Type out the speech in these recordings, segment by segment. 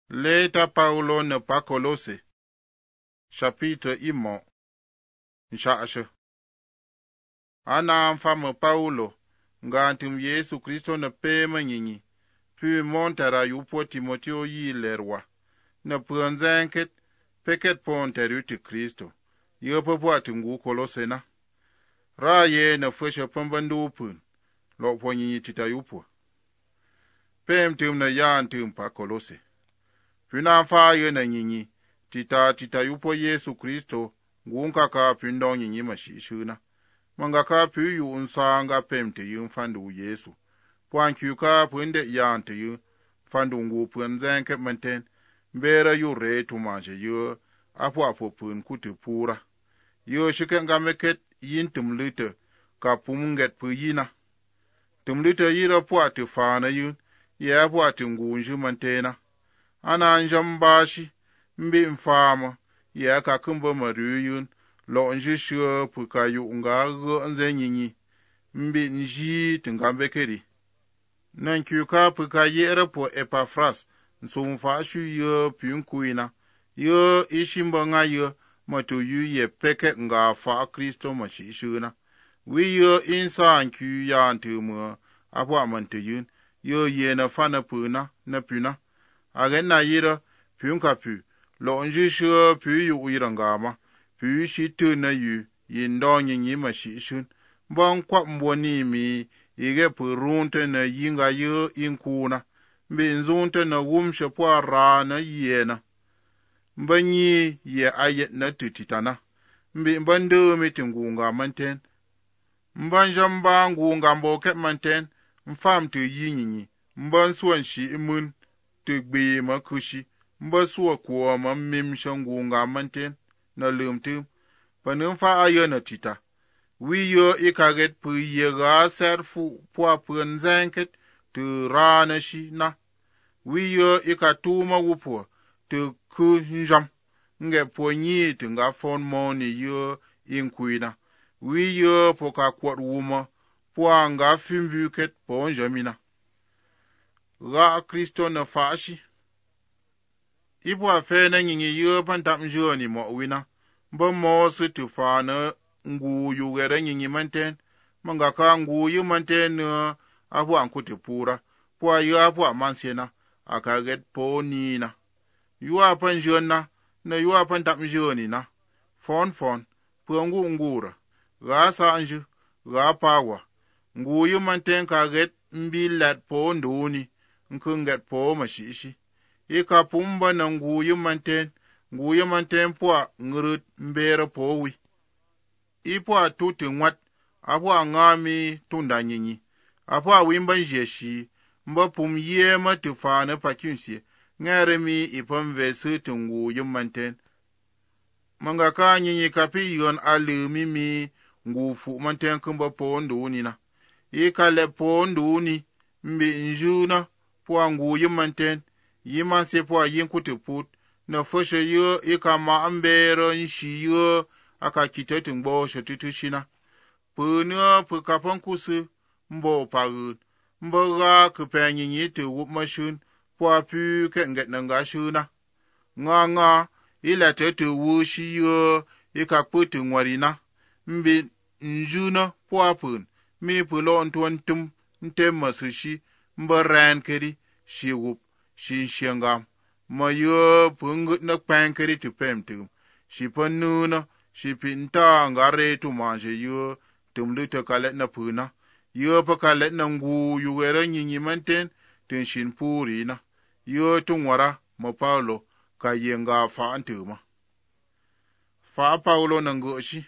Leta Paulo ne pa Kolose, chapitre imo, nshashe. Ana mfama Paulo, ngantum Yesu Kristo ne pema nyinyi, pu montera yupo Timoteo yi lerwa, ne puanzenket, peket ponteru ti Kristo, yopo po atungu Kolose na. Raye ne fweshe pambandu pun, lopo nyinyi tita yupo. Pem tum ne yan tum pa Kolose. Puna faye na nyinyi, tita yupo Yesu Kristo, ngunka ka pindong nyinyi mashishuna. Manga ka piyu unsanga pemte yu fandu Yesu. Puanku ka punde yante yu, fandu ngu puanzenke manten, mbera yu re tumaje yu, apu pun kutu pura. Yu shikenga meket yin tumlite, ka pumunget puyina. Tumlite yira puati fana yu, ya puati ngunju mantena. Ana njambashi, mbi mfama, ya ka kumba maruyun, lo njishua puka yu nga nze nyinyi, mbi nji tungambekeri. Nankyuka puka yere po Epafras, nsumfashu yu piunkuina, yu ishimba nga yu, matu yu ye peke nga fa Kristo mashishuna. Wi yu insa nkyu ya antumu, apu amantuyun, yu ye na fana puna, na puna. Agen na yira, piunka pu, lo njishua pu yu uirangama, pu shi tu na yu, yindo nyinyi mashishun, bang kwa mboni mi, ige pu runte na yinga yu inkuna, mbi nzunte na wumshe pwa ra na yena. Mbanyi ye ayet na tutitana, mbi mbando mitingunga manten. Mbanjamba ngunga mboket manten, mfam tu yinyinyi, mbansuan shi imun, tu gbe ma kushi, mbasua kuwa ma mimsha ngunga manten, na lumtum, panumfa ayo na tita. Wi yo ikaget pu yega serfu pwa punzenket, tu rana shi na. Wi yo ikatuma wupwa, tu kunjam, nge ponyi tu nga fon moni yo inkuina. Wi yo poka kwat wuma, pwa nga fimbuket ponjamina. Ga Kristo na fashi. Ibu afena nyinyi yu pantamjoni mo wina. Mba mosu tufana ngu yu wera nyinyi manten. Manga ka ngu yu manten apu ankuti pura. Pwa yu apu amansena. Akaget po nina. Yu apanjona na yu apantamjoni na. Fon. Pwa ngu ngura. Ga sanju. Ga pawa. Ngu yu manten kaget mbilat po nduni. Nkunget po mashishi. Ika pumba na nguyu manten pwa ngurut mbera powi. Ipwa tuti ngwat, apwa ngami tunda nyinyi. Apwa wimba njeshi, mba pum yema tufana pakyunsi, ngaremi ipamvesu tunguyu manten. Mangaka nyinyi kapi yon alumimi ngufu manten kumba po ndunina. Ika le po nduni, mbi njuna, pwa nguyu manten, yiman se pwa yin kutiput, na foshe yu ika maambero nshi yu aka kitetu mbo shetitushina. Puna pukapan kusu mbo pagud, mboga kupenyi nyitu wupmashun, pwa pu kenget nangashuna. Nga, ila tetu wushi yu ika putu ngwarina, mbi njuna pwa pun, mi pulo ntuantum, ntemmasushi, mba ran keri, shi wup. Shi shengam, ma yu pungut na pankeri tu pemtum, shi panuna, shi pinta ngare tu manje yu, tumluta kalet na puna, yu pa kalet na ngu yu wera nyinyi manten, tun shin puri na, yu tungwara, ma Paulo, ka yenga fa antuma. Fa Paulo na ngoshi,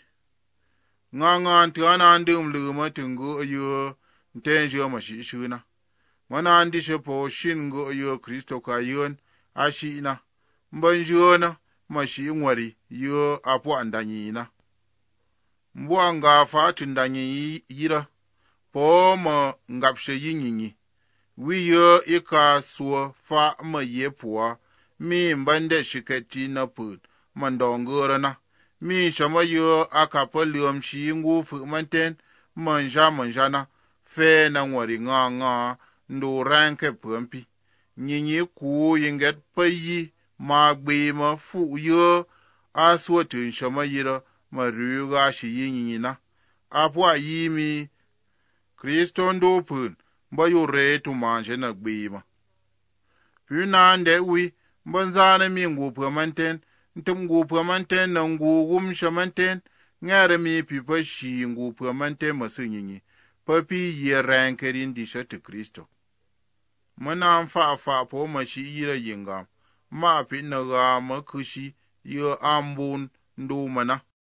nga antuana andum luma tungu yu, ntenjo mashishuna. Mana andishe po shingo yu Kristo ka yun ashina. Mbanjona mashi ngwari yu apu andanyina. Mbua nga fatu ndanyi yira. Po ma ngapshe yinyinyi. Wi yu ika suwa fa ma yepua. Mi mbande shiketi na put. Mandongura na. Mi shama yu akapa liwamshi ngufu manten. Manjana. Fe na ngwari nga. Ndo ranke pumpi. nyinyi ku yinget pe yi ma gbe ma fu ye a suo tin shama yira ma ru ga shi yi nyinyi na apwa yi mi Kristo ndo pun ba yo re tu ma je na gbe ma pu na nde wi ban zane mi ngu pu manten ntum ngu pu manten na ngu gum shamanten ngare mi pi pa shi ngu pu manten ma su nyinyi pa pi ye ran kerin di sha tu Kristo mana fa po ma shi yira yinga ma pi na ga ma kushi ye ambun ndo mana